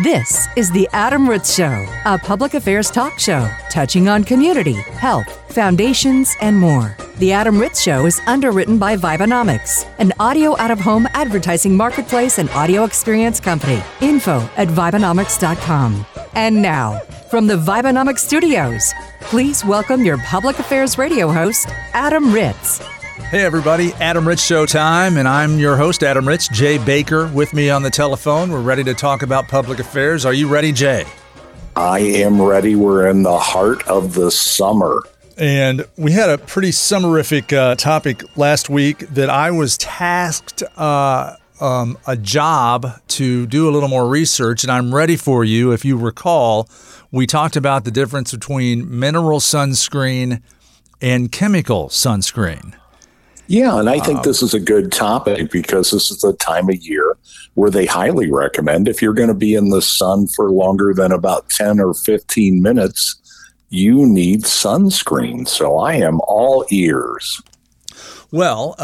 This is The Adam Ritz Show, a public affairs talk show touching on community, health, foundations, and more. The Adam Ritz Show is underwritten by Vibenomics, an audio out-of-home advertising marketplace and audio experience company. Info@Vibenomics.com. And now, from the Vibenomics studios, please welcome your public affairs radio host, Adam Ritz. Hey everybody, Adam Ritz Show time, and I'm your host, Adam Ritz. Jay Baker with me on the telephone. We're ready to talk about public affairs. Are you ready, Jay? I am ready. We're in the heart of the summer. And we had a pretty summerific topic last week that I was tasked a job to do a little more research, and I'm ready for you. If you recall, we talked about the difference between mineral sunscreen and chemical sunscreen. Yeah, and I think this is a good topic because this is the time of year where they highly recommend if you're going to be in the sun for longer than about 10 or 15 minutes, you need sunscreen. So I am all ears. Well,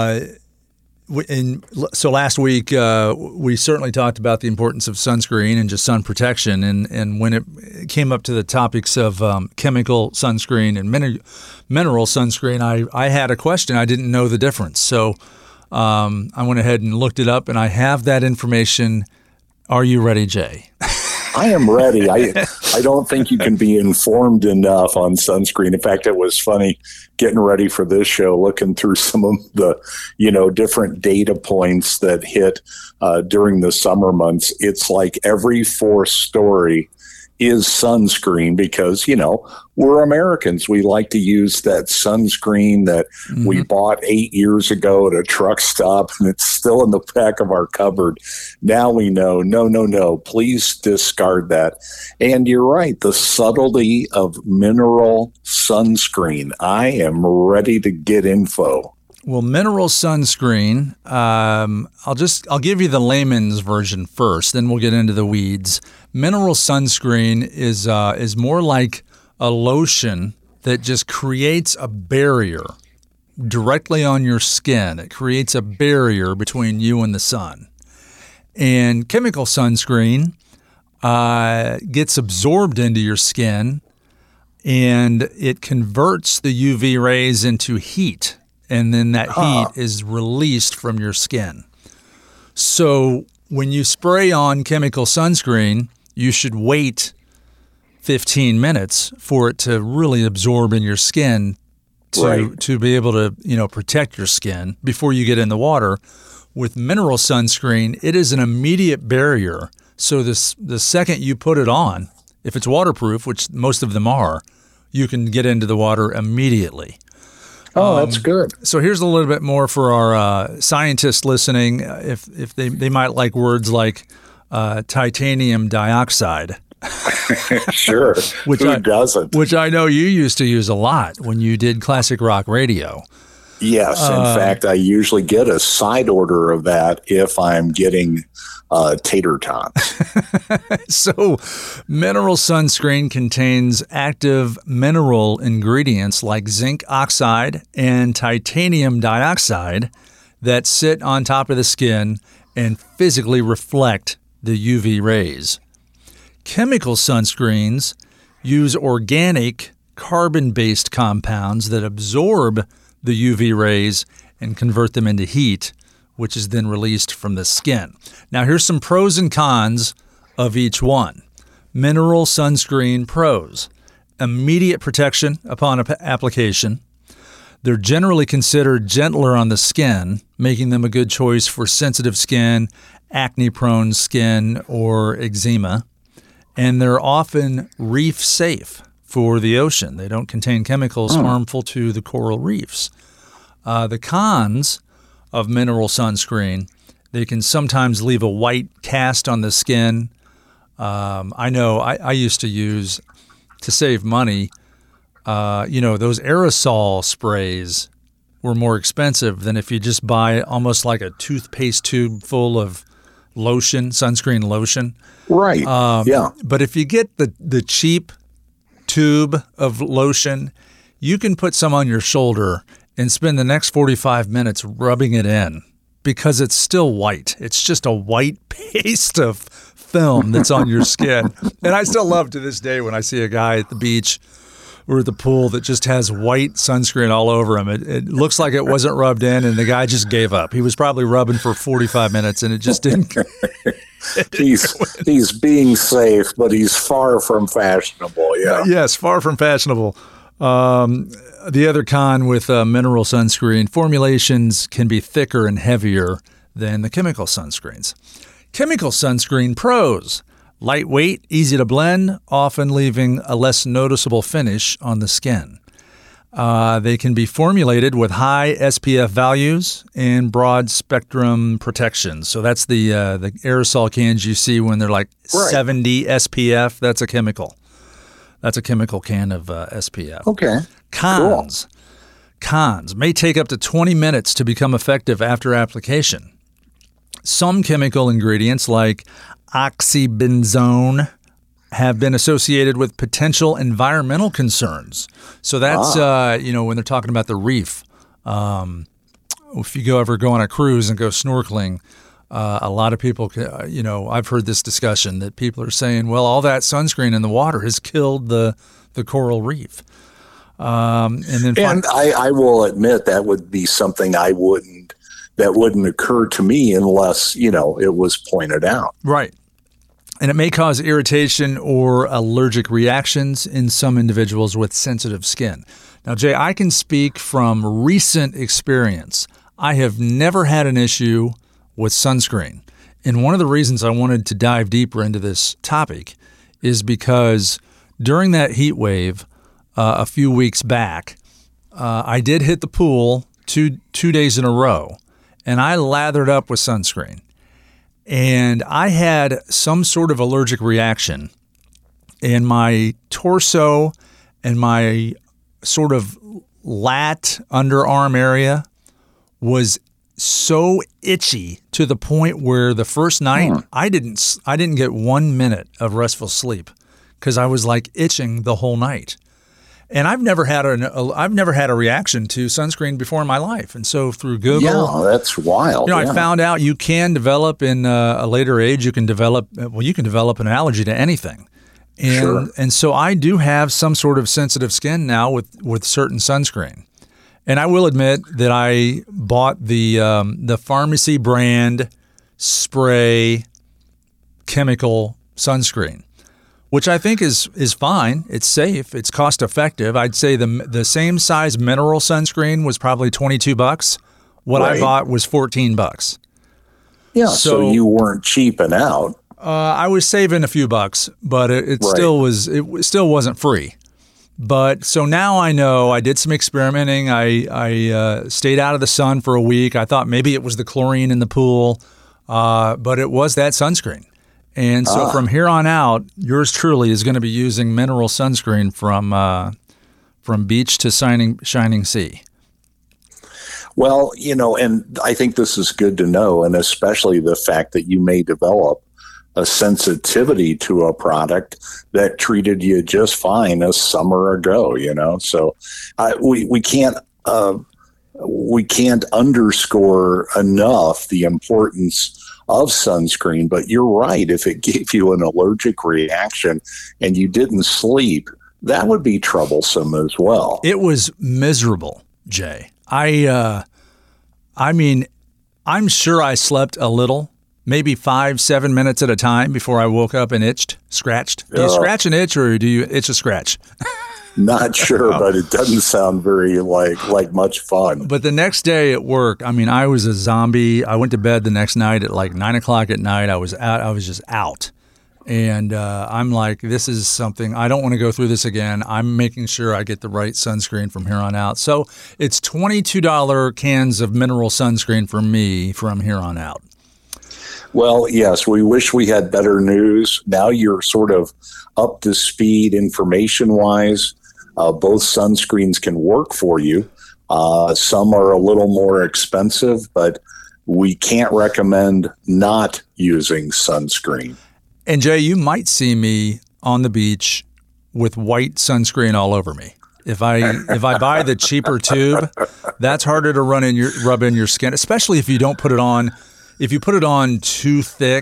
so last week we certainly talked about the importance of sunscreen and just sun protection. And when it came up to the topics of chemical sunscreen and mineral sunscreen, I had a question. I didn't know the difference. So I went ahead and looked it up, and I have that information. Are you ready, Jay? I am ready. I don't think you can be informed enough on sunscreen. In fact, it was funny getting ready for this show, looking through some of the, different data points that hit during the summer months. It's like every fourth story is sunscreen because, we're Americans. We like to use that sunscreen that we bought 8 years ago at a truck stop, and it's still in the back of our cupboard. Now we know, no, please discard that. And you're right, the subtlety of mineral sunscreen. I am ready to get info. Well, mineral sunscreen, I'll give you the layman's version first, then we'll get into the weeds. Mineral sunscreen is more like a lotion that just creates a barrier directly on your skin. It creates a barrier between you and the sun. And chemical sunscreen gets absorbed into your skin, and it converts the UV rays into heat. And then that heat is released from your skin. So when you spray on chemical sunscreen, you should wait 15 minutes for it to really absorb in your skin to be able to, protect your skin before you get in the water. With mineral sunscreen, it is an immediate barrier. So the second you put it on, if it's waterproof, which most of them are, you can get into the water immediately. Oh, that's good. So here's a little bit more for our scientists listening, if they might like words like titanium dioxide. Sure. Who doesn't? Which I know you used to use a lot when you did classic rock radio. Yes. In fact, I usually get a side order of that if I'm getting tater tots. So mineral sunscreen contains active mineral ingredients like zinc oxide and titanium dioxide that sit on top of the skin and physically reflect the UV rays. Chemical sunscreens use organic carbon-based compounds that absorb the UV rays and convert them into heat, which is then released from the skin. Now, here's some pros and cons of each one. Mineral sunscreen pros: immediate protection upon application. They're generally considered gentler on the skin, making them a good choice for sensitive skin, acne-prone skin, or eczema. And they're often reef safe for the ocean. They don't contain chemicals harmful to the coral reefs. The cons of mineral sunscreen: they can sometimes leave a white cast on the skin. I know I used to use, to save money, those aerosol sprays were more expensive than if you just buy almost like a toothpaste tube full of lotion, sunscreen lotion. Right. Yeah. But if you get the cheap tube of lotion, you can put some on your shoulder and spend the next 45 minutes rubbing it in because it's still white. It's just a white paste of film that's on your skin. And I still love to this day when I see a guy at the beach or at the pool that just has white sunscreen all over him. It looks like it wasn't rubbed in, and the guy just gave up. He was probably rubbing for 45 minutes, and it just didn't. He's being safe, but he's far from fashionable. Yeah. Yes, far from fashionable. The other con with mineral sunscreen, formulations can be thicker and heavier than the chemical sunscreens. Chemical sunscreen pros: lightweight, easy to blend, often leaving a less noticeable finish on the skin. They can be formulated with high SPF values and broad spectrum protection. So that's the aerosol cans you see when they're like 70 SPF. That's a chemical. That's a chemical can of SPF. Okay. Cons. Cool. Cons may take up to 20 minutes to become effective after application. Some chemical ingredients like oxybenzone have been associated with potential environmental concerns. So that's, when they're talking about the reef, if you ever go on a cruise and go snorkeling, a lot of people, I've heard this discussion that people are saying, well, all that sunscreen in the water has killed the coral reef. I will admit that would be something that wouldn't occur to me unless, it was pointed out. Right. And it may cause irritation or allergic reactions in some individuals with sensitive skin. Now, Jay, I can speak from recent experience. I have never had an issue with sunscreen. And one of the reasons I wanted to dive deeper into this topic is because during that heat wave a few weeks back, I did hit the pool two days in a row, and I lathered up with sunscreen. And I had some sort of allergic reaction, and my torso and my sort of lat underarm area was so itchy to the point where the first night I didn't get 1 minute of restful sleep because I was like itching the whole night. And I've never had a reaction to sunscreen before in my life. And so through Google, that's wild. I found out you can develop in a later age. You can develop an allergy to anything. And so I do have some sort of sensitive skin now with certain sunscreen. And I will admit that I bought the pharmacy brand spray chemical sunscreen, which I think is fine. It's safe. It's cost effective. I'd say the same size mineral sunscreen was probably $22. What I bought was $14. Yeah, so you weren't cheaping out. I was saving a few bucks, but it still wasn't free. But so now I know. I did some experimenting. I stayed out of the sun for a week. I thought maybe it was the chlorine in the pool, but it was that sunscreen. And so from here on out, yours truly is going to be using mineral sunscreen from beach to shining sea. Well, and I think this is good to know, and especially the fact that you may develop a sensitivity to a product that treated you just fine a summer ago, So we can't underscore enough the importance of sunscreen, but you're right. If it gave you an allergic reaction and you didn't sleep, that would be troublesome as well. It was miserable, Jay. I mean, I'm sure I slept a little, maybe 5-7 minutes at a time before I woke up and scratched. Do you scratch and itch, or do you itch a scratch? Not sure, but it doesn't sound very like much fun. But the next day at work, I mean, I was a zombie. I went to bed the next night at like 9 o'clock at night. I was out. I was just out. And I'm like, this is something, I don't want to go through this again. I'm making sure I get the right sunscreen from here on out. So it's $22 cans of mineral sunscreen for me from here on out. Well, yes, we wish we had better news. Now you're sort of up to speed information-wise. Both sunscreens can work for you. Some are a little more expensive, but we can't recommend not using sunscreen. And Jay, you might see me on the beach with white sunscreen all over me. If I buy the cheaper tube, that's harder to rub in your skin, especially if you don't put it on. If you put it on too thick,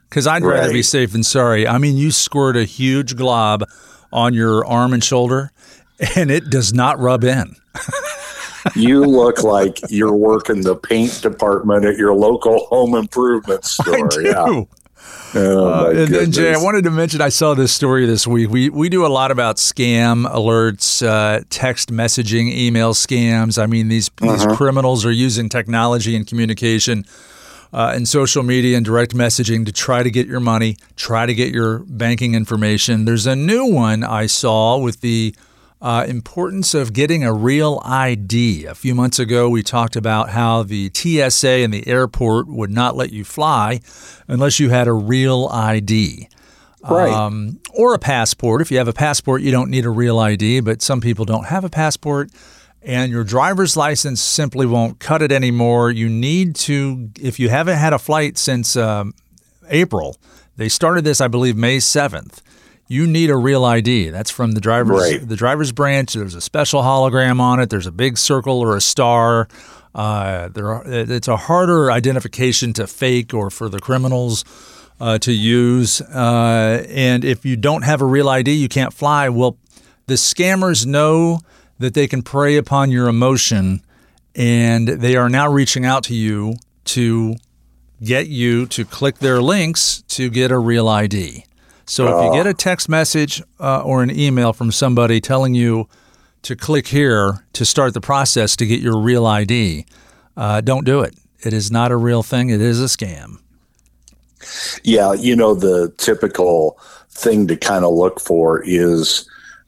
because I'd rather be safe than sorry. I mean, you squirt a huge glob on your arm and shoulder, and it does not rub in. You look like you're working the paint department at your local home improvement store. I do. Yeah. Oh, and then, Jay, I wanted to mention, I saw this story this week. We do a lot about scam alerts, text messaging, email scams. I mean, these criminals are using technology and communication and social media and direct messaging to try to get your money, try to get your banking information. There's a new one I saw with the importance of getting a real ID. A few months ago, we talked about how the TSA and the airport would not let you fly unless you had a real ID. Right. Or a passport. If you have a passport, you don't need a real ID, but some people don't have a passport, and your driver's license simply won't cut it anymore. You need to, if you haven't had a flight since April, they started this, I believe, May 7th. You need a real ID. That's from the driver's branch. There's a special hologram on it. There's a big circle or a star. It's a harder identification to fake or for the criminals to use. And if you don't have a real ID, you can't fly. Well, the scammers know that they can prey upon your emotion, and they are now reaching out to you to get you to click their links to get a real ID. So if you get a text message or an email from somebody telling you to click here to start the process to get your real ID, don't do it. It is not a real thing. It is a scam. Yeah, the typical thing to kind of look for is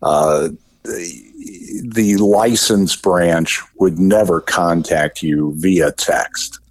the license branch would never contact you via text.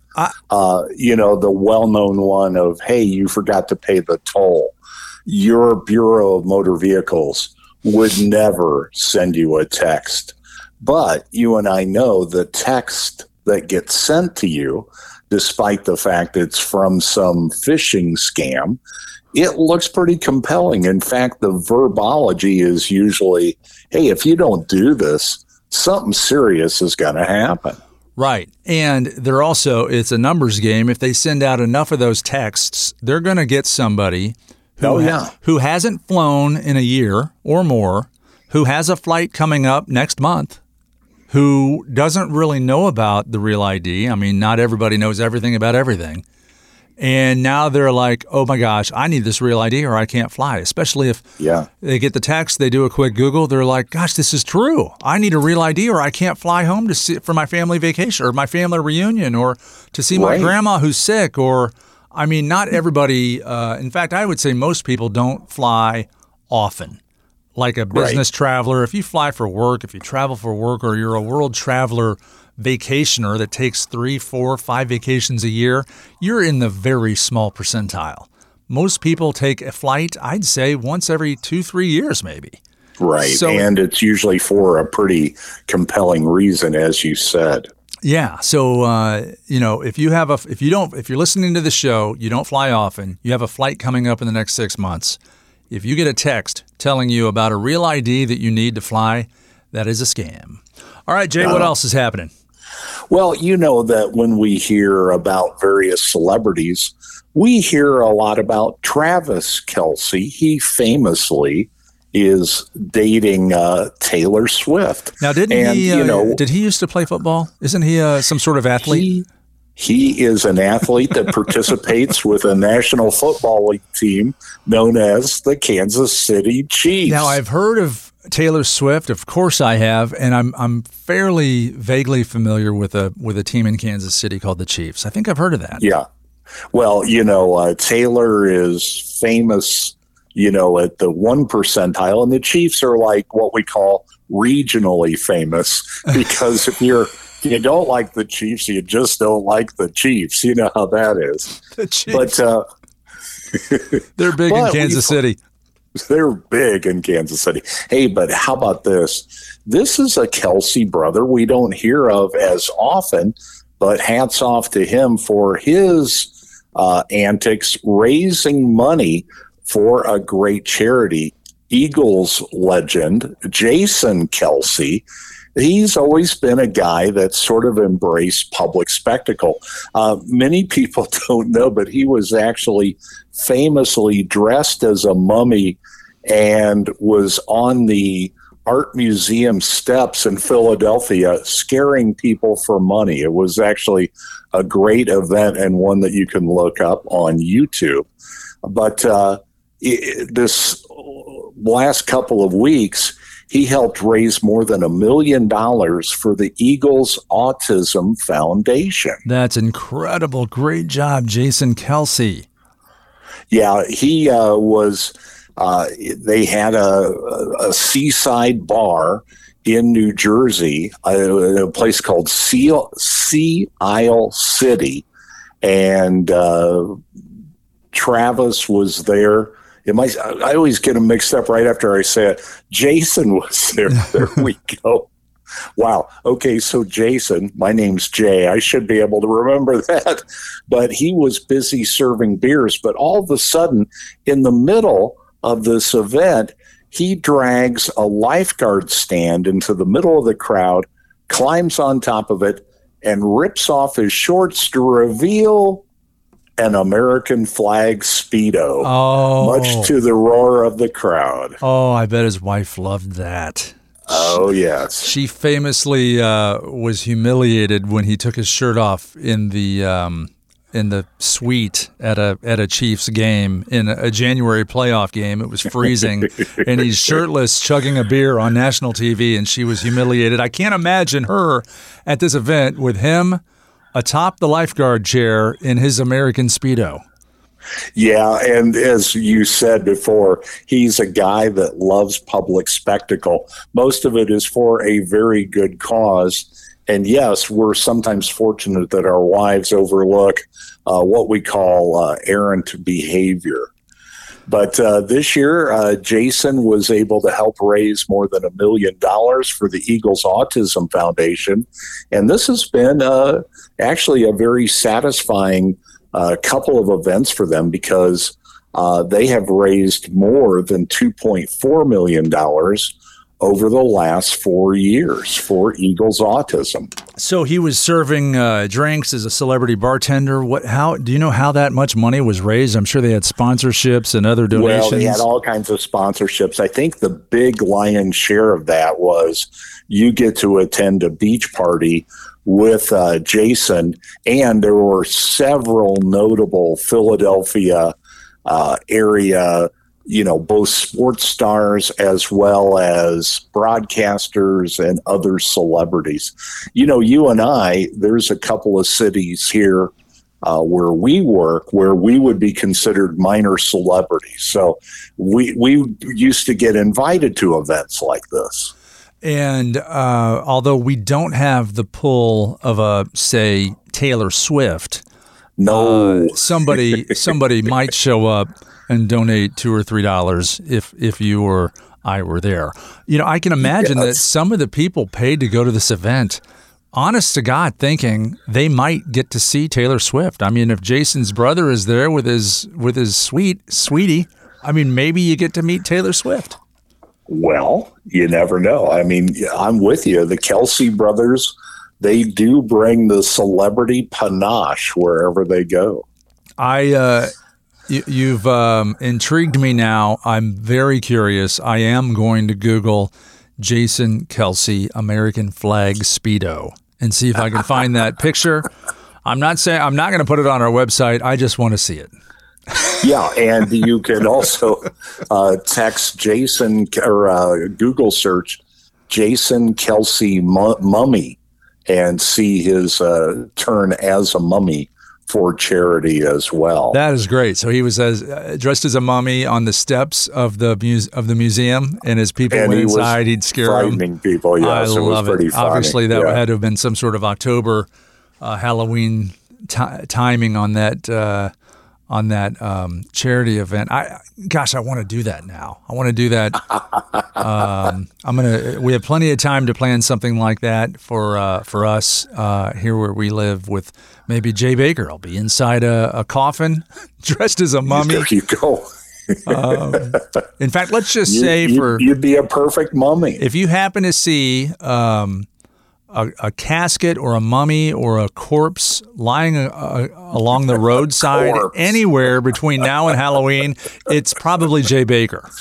The well-known one of, hey, you forgot to pay the toll. Your Bureau of Motor Vehicles would never send you a text. But you and I know the text that gets sent to you, despite the fact it's from some phishing scam, it looks pretty compelling. In fact, the verbology is usually, hey, if you don't do this, something serious is going to happen. Right. And they're also, it's a numbers game. If they send out enough of those texts, they're going to get somebody who hasn't flown in a year or more, who has a flight coming up next month, who doesn't really know about the real ID. I mean, not everybody knows everything about everything. And now they're like, oh my gosh, I need this real ID or I can't fly. Especially if they get the text, they do a quick Google, they're like, gosh, this is true. I need a real ID or I can't fly home to see for my family vacation or my family reunion or to see my grandma who's sick. Or, I mean, not everybody, in fact, I would say most people don't fly often. Like a business traveler, if you fly for work, if you travel for work, or you're a world traveler vacationer that takes 3, 4, 5 vacations a year, you're in the very small percentile. Most people take a flight, I'd say, once every 2-3 years, maybe. Right. So, and it's usually for a pretty compelling reason, as you said. Yeah. So, if you're listening to the show, you don't fly often, you have a flight coming up in the next 6 months. If you get a text telling you about a real ID that you need to fly, that is a scam. All right, Jay, what else is happening? Well, you know that when we hear about various celebrities, we hear a lot about Travis Kelce. He famously is dating Taylor Swift. Now, did he used to play football? Isn't he some sort of athlete? He is an athlete that participates with a National Football League team known as the Kansas City Chiefs. Now, I've heard of Taylor Swift. Of course I have, and I'm fairly vaguely familiar with a team in Kansas City called the Chiefs. I think I've heard of that. Yeah. Well, Taylor is famous, at the 1 percentile, and the Chiefs are like what we call regionally famous because if you don't like the Chiefs, you just don't like the Chiefs. You know how that is. The Chiefs. But they're big in Kansas City. They're big in Kansas City. Hey, but how about this? This is a Kelce brother we don't hear of as often, but hats off to him for his antics raising money for a great charity. Eagles legend Jason Kelce he's always been a guy that sort of embraced public spectacle. Many people don't know, but he was actually famously dressed as a mummy and was on the art museum steps in Philadelphia scaring people for money. It was actually a great event and one that you can look up on YouTube. But this last couple of weeks, he helped raise more than $1 million for the Eagles Autism Foundation. That's incredible. Great job, Jason Kelce. Yeah, he was, they had a seaside bar in New Jersey, a place called Sea Isle City. And Travis was there. I always get them mixed up right after I say it. Jason was there. There we go. Wow. Okay, so Jason, my name's Jay. I should be able to remember that. But he was busy serving beers. But all of a sudden, in the middle of this event, he drags a lifeguard stand into the middle of the crowd, climbs on top of it, and rips off his shorts to reveal an American flag Speedo, much to the roar of the crowd. Oh, I bet his wife loved that. Oh, yes. She famously was humiliated when he took his shirt off in the suite at a Chiefs game in a January playoff game. It was freezing, and he's shirtless, chugging a beer on national TV, and she was humiliated. I can't imagine her at this event with him atop the lifeguard chair in his American Speedo. Yeah, and as you said before, he's a guy that loves public spectacle. Most of it is for a very good cause. And yes, we're sometimes fortunate that our wives overlook what we call errant behavior. But this year, Jason was able to help raise more than $1 million for the Eagles Autism Foundation. And this has been actually a very satisfying couple of events for them because they have raised more than $2.4 million over the last 4 years for Eagles Autism. So he was serving drinks as a celebrity bartender. How do you know how that much money was raised? I'm sure they had sponsorships and other donations. Well, they had all kinds of sponsorships. I think the big lion's share of that was you get to attend a beach party with Jason, and there were several notable Philadelphia area, both sports stars as well as broadcasters and other celebrities. You and I, there's a couple of cities here where we work where we would be considered minor celebrities. So we used to get invited to events like this. And although we don't have the pull of say, Taylor Swift, no, somebody might show up and donate $2 or $3 if you or I were there. I can imagine that some of the people paid to go to this event, honest to God, thinking they might get to see Taylor Swift. I mean, if Jason's brother is there with his sweetie, I mean, maybe you get to meet Taylor Swift. Well, you never know. I mean, I'm with you. The Kelce brothers, they do bring the celebrity panache wherever they go. You've intrigued me now. I'm very curious. I am going to Google Jason Kelce American flag Speedo and see if I can find that picture. I'm not going to put it on our website. I just want to see it. Yeah, and you can also text Jason or Google search Jason Kelce mummy and see his turn as a mummy for charity as well. That is great. So he was dressed as a mummy on the steps of the museum, and as people went inside, he'd scare them. Frightening people, yes. I love it. Was pretty funny. Obviously, that had to have been some sort of October Halloween timing on that charity event. I want to do that now. I want to do that. We have plenty of time to plan something like that for us here where we live with maybe Jay Baker. I'll be inside a coffin dressed as a mummy. There you go. In fact, let's just say you'd be a perfect mummy. If you happen to see a casket or a mummy or a corpse lying along the roadside anywhere between now and Halloween, it's probably Jay Baker.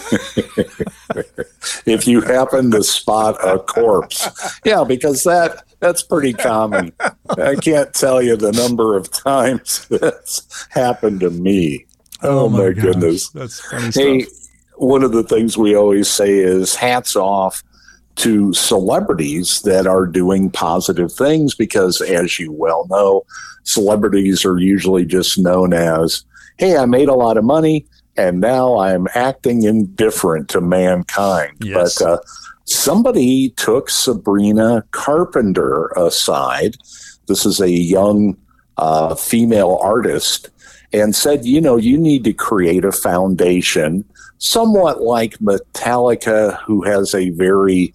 If you happen to spot a corpse, yeah, because that's pretty common. I can't tell you the number of times that's happened to me. Oh my goodness. That's funny Hey, stuff. one of the things we always say is hats off to celebrities that are doing positive things because, as you well know, celebrities are usually just known as, hey, I made a lot of money and now I'm acting indifferent to mankind. Yes. But somebody took Sabrina Carpenter aside. This is a young female artist, and said, you need to create a foundation somewhat like Metallica, who has a very,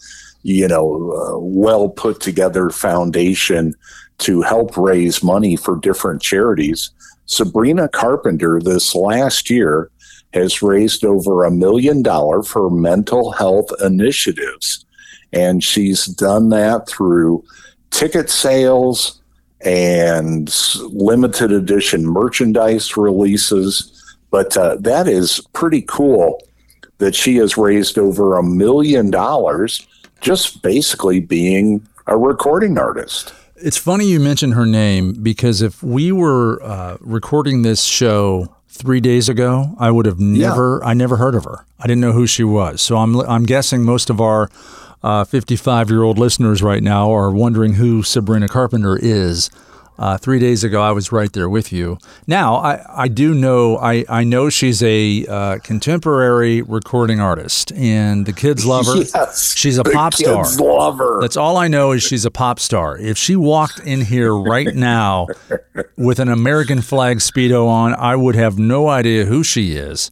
well put together foundation to help raise money for different charities. Sabrina Carpenter this last year has raised over $1 million for mental health initiatives. And she's done that through ticket sales and limited edition merchandise releases. But that is pretty cool that she has raised over $1 million just basically being a recording artist. It's funny you mentioned her name because if we were recording this show 3 days ago, I would have I never heard of her. I didn't know who she was. So I'm guessing most of our 55-year-old listeners right now are wondering who Sabrina Carpenter is. 3 days ago, I was right there with you. Now, I do know, I know she's a contemporary recording artist, and the kids love her. Yes, she's a pop star. Kids love her. That's all I know is she's a pop star. If she walked in here right now with an American flag Speedo on, I would have no idea who she is.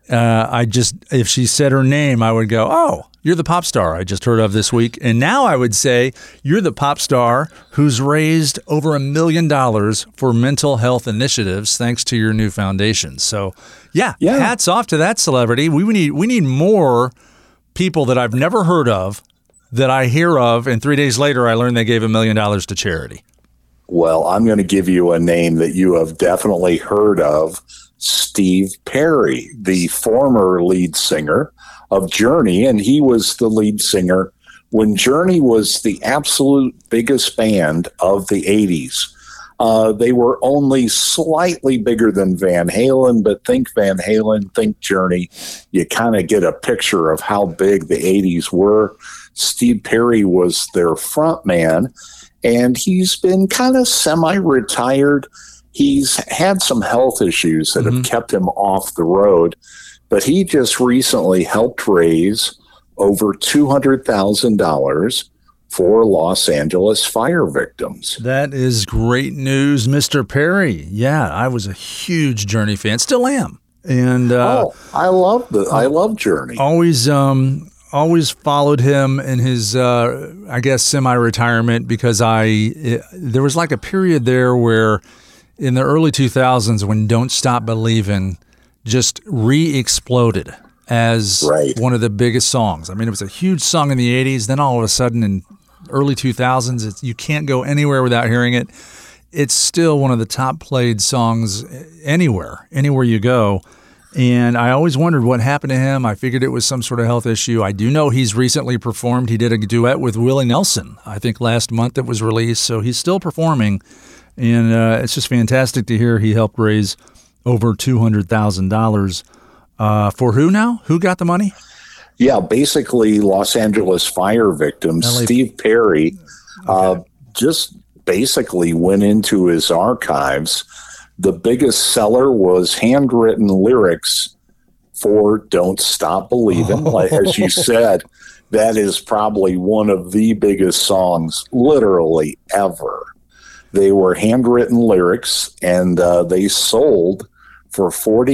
If she said her name, I would go, oh, you're the pop star I just heard of this week. And now I would say you're the pop star who's raised over $1 million for mental health initiatives thanks to your new foundation. So, yeah, hats off to that celebrity. We need more people that I've never heard of that I hear of, and 3 days later I learned they gave $1 million to charity. Well, I'm going to give you a name that you have definitely heard of, Steve Perry, the former lead singer of Journey, and he was the lead singer when Journey was the absolute biggest band of the 80s. They were only slightly bigger than Van Halen, but think Van Halen, think Journey. You kind of get a picture of how big the 80s were. Steve Perry was their front man, and he's been kind of semi-retired. He's had some health issues that have kept him off the road, but he just recently helped raise over $200,000 for Los Angeles fire victims. That is great news, Mr. Perry. Yeah, I was a huge Journey fan, still am. And I love Journey. Always followed him in his, I guess, semi-retirement because there was like a period there where in the early 2000s when Don't Stop Believin' just re-exploded as one of the biggest songs. I mean, it was a huge song in the 80s. Then all of a sudden in early 2000s, you can't go anywhere without hearing it. It's still one of the top played songs anywhere you go. And I always wondered what happened to him. I figured it was some sort of health issue. I do know he's recently performed. He did a duet with Willie Nelson, I think last month it was released. So he's still performing. And it's just fantastic to hear he helped raise over $200,000. For who now? Who got the money? Yeah, basically Los Angeles fire victims. Steve Perry just basically went into his archives. The biggest seller was handwritten lyrics for Don't Stop Believin'. Like, as you said, that is probably one of the biggest songs literally ever. They were handwritten lyrics, and they sold for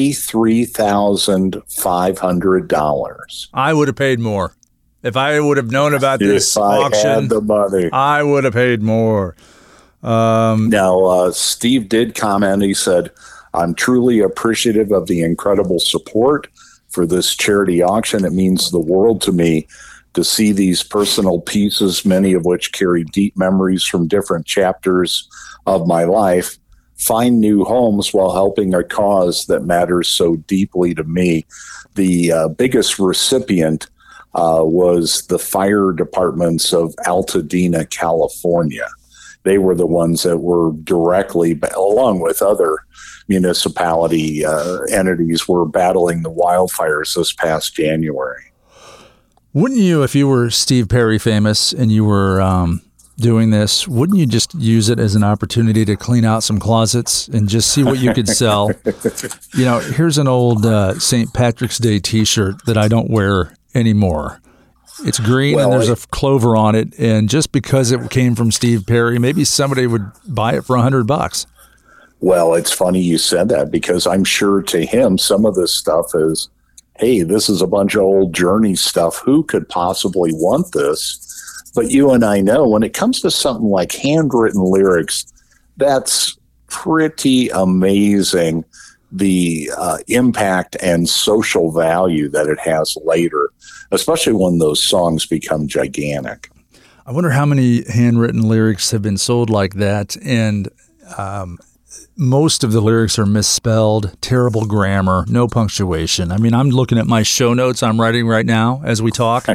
$43,500. I would have paid more. If I would have known about this auction, I had the money. I would have paid more. Now, Steve did comment. He said, I'm truly appreciative of the incredible support for this charity auction. It means the world to me to see these personal pieces, many of which carry deep memories from different chapters of my life, find new homes while helping a cause that matters so deeply to me. The biggest recipient was the fire departments of Altadena, California. They were the ones that were directly, along with other municipality entities, were battling the wildfires this past January. Wouldn't you, if you were Steve Perry famous and you were doing this, wouldn't you just use it as an opportunity to clean out some closets and just see what you could sell? Here's an old St. Patrick's Day T-shirt that I don't wear anymore. It's green and there's a clover on it, and just because it came from Steve Perry, maybe somebody would buy it for $100. Well, it's funny you said that, because I'm sure to him some of this stuff is, hey, this is a bunch of old Journey stuff. Who could possibly want this? But you and I know when it comes to something like handwritten lyrics, that's pretty amazing, the impact and social value that it has later, especially when those songs become gigantic. I wonder how many handwritten lyrics have been sold like that, and most of the lyrics are misspelled, terrible grammar, no punctuation. I mean, I'm looking at my show notes I'm writing right now as we talk.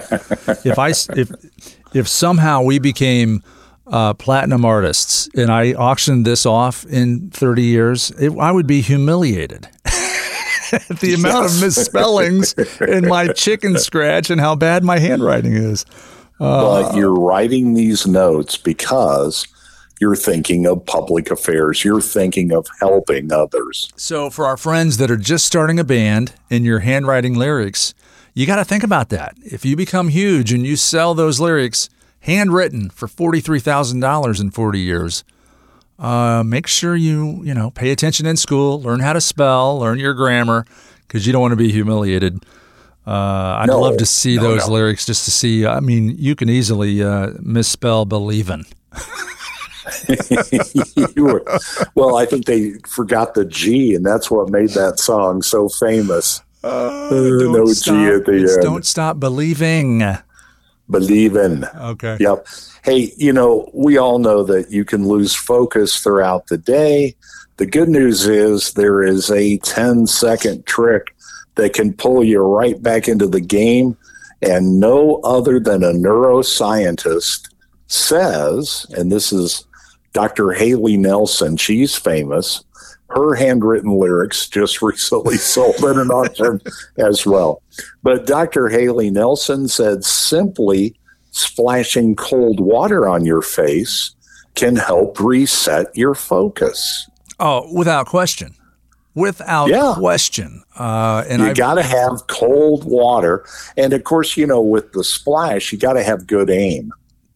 If somehow we became platinum artists and I auctioned this off in 30 years, I would be humiliated. The amount of misspellings in my chicken scratch and how bad my handwriting is. But you're writing these notes because you're thinking of public affairs. You're thinking of helping others. So for our friends that are just starting a band and you're handwriting lyrics, you got to think about that. If you become huge and you sell those lyrics handwritten for $43,000 in 40 years, make sure you pay attention in school, learn how to spell, learn your grammar, because you don't want to be humiliated. I'd love to see those lyrics just to see. I mean, you can easily misspell believin'. Well, I think they forgot the G, and that's what made that song so famous. No G at the end. Don't stop believing. Believing. Okay. Yep. Hey, we all know that you can lose focus throughout the day. The good news is there is a 10-second trick that can pull you right back into the game, and no other than a neuroscientist says, and this is Dr. Haley Nelson, she's famous, her handwritten lyrics just recently sold at an auction as well. But Dr. Haley Nelson said simply splashing cold water on your face can help reset your focus. Oh, without question. Without question. And you got to have cold water. And of course, with the splash, you got to have good aim.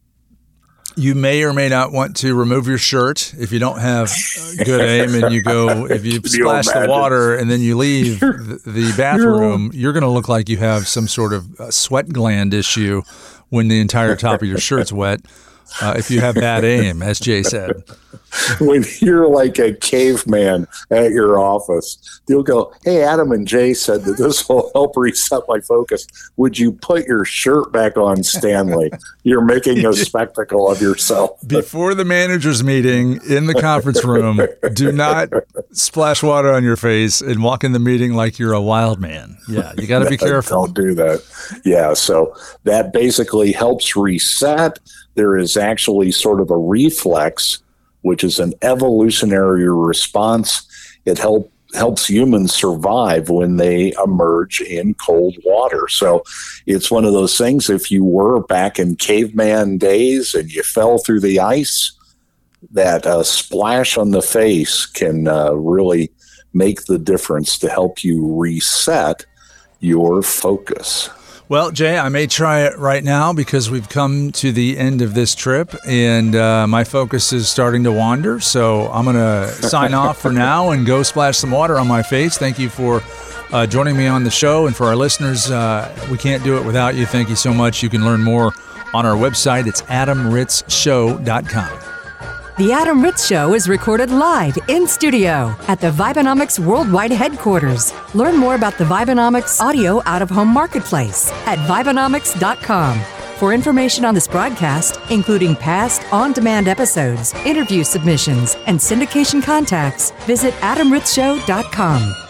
You may or may not want to remove your shirt if you don't have good aim, and if you splash the water and then you leave the bathroom, you're going to look like you have some sort of sweat gland issue when the entire top of your shirt's wet. If you have bad aim, as Jay said. When you're like a caveman at your office, they'll go, hey, Adam and Jay said that this will help reset my focus. Would you put your shirt back on, Stanley? You're making a spectacle of yourself. Before the manager's meeting in the conference room, do not splash water on your face and walk in the meeting like you're a wild man. Yeah, you got to be careful. Don't do that. Yeah, so that basically helps reset. There is actually sort of a reflex, which is an evolutionary response. It helps humans survive when they emerge in cold water. So it's one of those things, if you were back in caveman days and you fell through the ice, that splash on the face can really make the difference to help you reset your focus. Well, Jay, I may try it right now because we've come to the end of this trip and my focus is starting to wander. So I'm going to sign off for now and go splash some water on my face. Thank you for joining me on the show. And for our listeners, we can't do it without you. Thank you so much. You can learn more on our website. It's adamritzshow.com. The Adam Ritz Show is recorded live in studio at the Vibenomics Worldwide Headquarters. Learn more about the Vibenomics Audio Out-of-Home Marketplace at Vibenomics.com. For information on this broadcast, including past on-demand episodes, interview submissions, and syndication contacts, visit AdamRitzShow.com.